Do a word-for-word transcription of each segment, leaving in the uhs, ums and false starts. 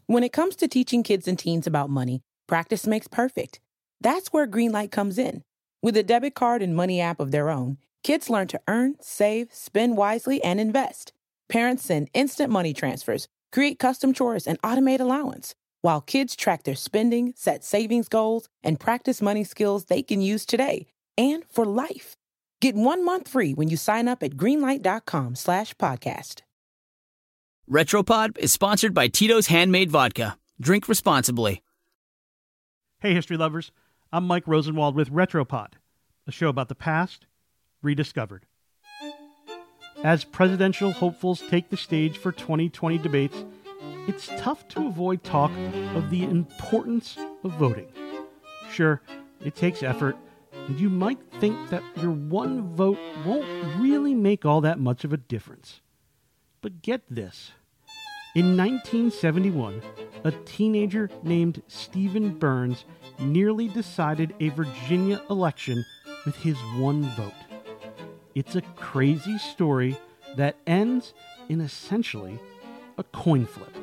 When it comes to teaching kids and teens about money, practice makes perfect. That's where Greenlight comes in. With a debit card and money app of their own, kids learn to earn, save, spend wisely, and invest. Parents send instant money transfers, create custom chores, and automate allowance, while kids track their spending, set savings goals, and practice money skills they can use today and for life. Get one month free when you sign up at greenlight.com slash podcast. Retropod is sponsored by Tito's Handmade Vodka. Drink responsibly. Hey, history lovers. I'm Mike Rosenwald with Retropod, a show about the past rediscovered. As presidential hopefuls take the stage for twenty twenty debates, it's tough to avoid talk of the importance of voting. Sure, it takes effort, and you might think that your one vote won't really make all that much of a difference. But get this. In nineteen seventy-one, a teenager named Stephen Burns nearly decided a Virginia election with his one vote. It's a crazy story that ends in essentially a coin flip.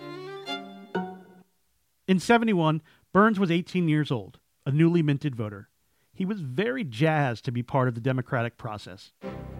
In seventy-one, Burns was eighteen years old, a newly minted voter. He was very jazzed to be part of the democratic process.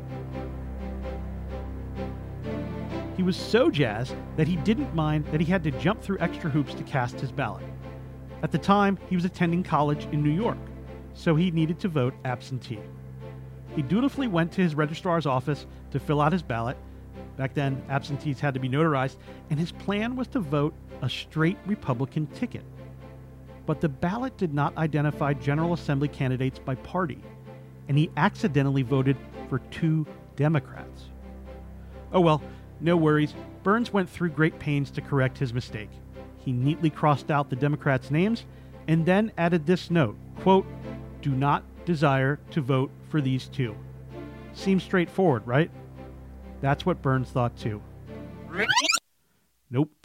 He was so jazzed that he didn't mind that he had to jump through extra hoops to cast his ballot. At the time, he was attending college in New York, so he needed to vote absentee. He dutifully went to his registrar's office to fill out his ballot. Back then, absentees had to be notarized, and his plan was to vote a straight Republican ticket. But the ballot did not identify General Assembly candidates by party, and he accidentally voted for two Democrats. Oh well, no worries. Burns went through great pains to correct his mistake. He neatly crossed out the Democrats' names and then added this note, quote, "Do not desire to vote for these two." Seems straightforward, right? That's what Burns thought too. Nope.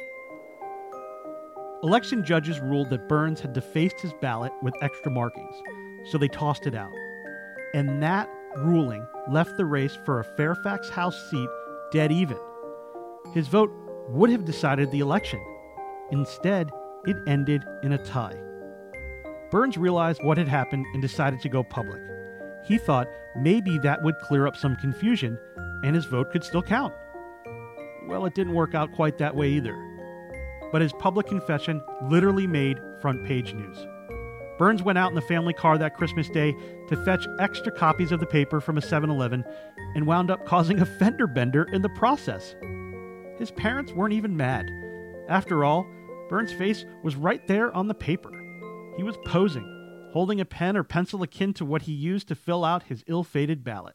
Election judges ruled that Burns had defaced his ballot with extra markings, so they tossed it out. And that ruling left the race for a Fairfax House seat dead even. His vote would have decided the election. Instead, it ended in a tie. Burns realized what had happened and decided to go public. He thought maybe that would clear up some confusion and his vote could still count. Well, it didn't work out quite that way either. But his public confession literally made front page news. Burns went out in the family car that Christmas Day to fetch extra copies of the paper from a seven eleven and wound up causing a fender bender in the process. His parents weren't even mad. After all, Burns' face was right there on the paper. He was posing, holding a pen or pencil akin to what he used to fill out his ill-fated ballot.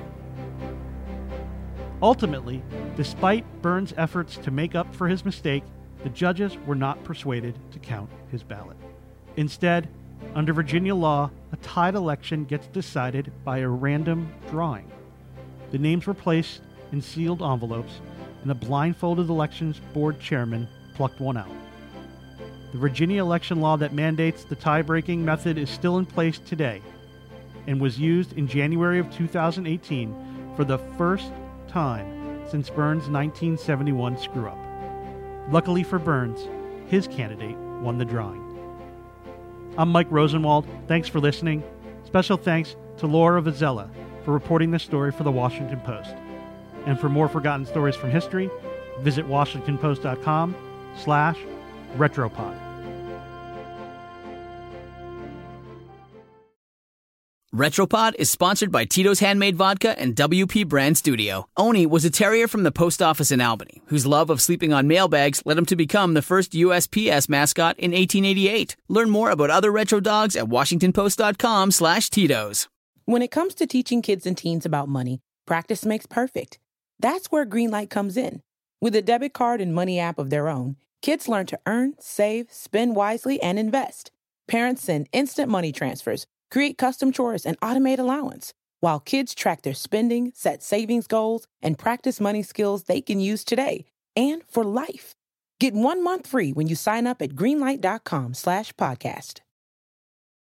Ultimately, despite Burns' efforts to make up for his mistake, the judges were not persuaded to count his ballot. Instead, under Virginia law, a tied election gets decided by a random drawing. The names were placed in sealed envelopes, and a blindfolded elections board chairman plucked one out. The Virginia election law that mandates the tie-breaking method is still in place today and was used in January of two thousand eighteen for the first time since Burns' nineteen seventy-one screw-up. Luckily for Burns, his candidate won the drawing. I'm Mike Rosenwald. Thanks for listening. Special thanks to Laura Vizella for reporting this story for the Washington Post. And for more forgotten stories from history, visit washingtonpost.com slash retropod. Retropod is sponsored by Tito's Handmade Vodka and W P Brand Studio. Oni was a terrier from the post office in Albany, whose love of sleeping on mailbags led him to become the first U S P S mascot in eighteen eighty-eight. Learn more about other retro dogs at washingtonpost.com slash Tito's. When it comes to teaching kids and teens about money, practice makes perfect. That's where Greenlight comes in. With a debit card and money app of their own, kids learn to earn, save, spend wisely, and invest. Parents send instant money transfers, create custom chores, and automate allowance, while kids track their spending, set savings goals, and practice money skills they can use today and for life. Get one month free when you sign up at greenlight.com slash podcast.